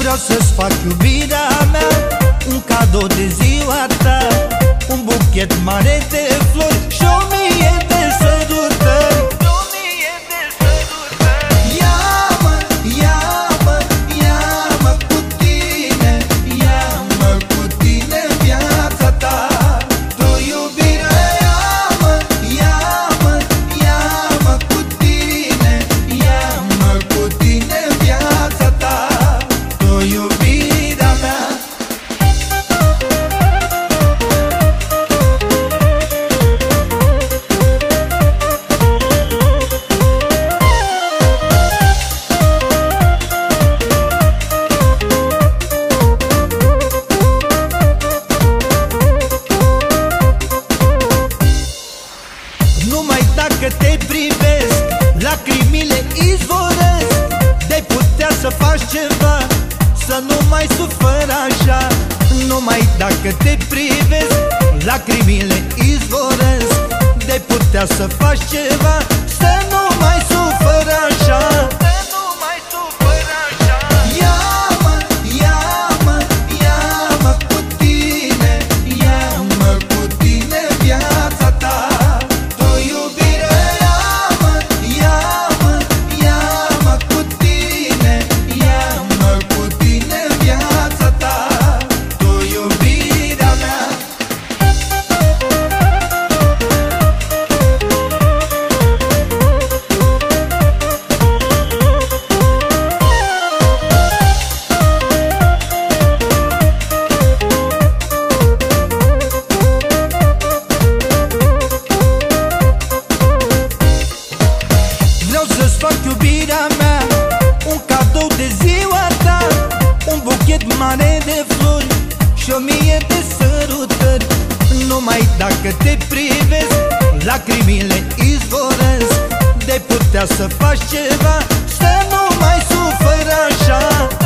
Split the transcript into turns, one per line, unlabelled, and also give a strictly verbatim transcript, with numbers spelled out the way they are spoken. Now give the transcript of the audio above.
Vreau să-ți fac iubirea mea un cadou de ziua ta, un buchet mare de flori și o mie de sărutări. Ia-mă, ia-mă, ia-mă cu tine, ia-mă cu tine în viața ta. Tu iubire, ia-mă, ia-mă, ia-mă cu tine, ia-mă cu tine în viața ta. Tu iubirea mea. Numai dacă te privesc, lacrimile izvorăsc. De-ai putea să faci ceva, să nu mai sufăr așa. Numai dacă te privesc, lacrimile izvorăsc. De-ai putea să faci ceva, să nu mai sufăr așa. Ia-mă, ia-mă, ia-mă cu tine, ia-mă cu tine în viața ta. Tu iubire, ia-mă, ia-mă, ia-mă cu tine, ia-mă cu tine în viața ta. Tu iubirea mea. Vreau să-ți fac iubirea mea un cadou de ziua ta, un buchet mare de flori și o mie de sărutări. Numai dacă te privesc, lacrimile izvorăsc. De-ai putea să faci ceva, să nu mai sufăr așa.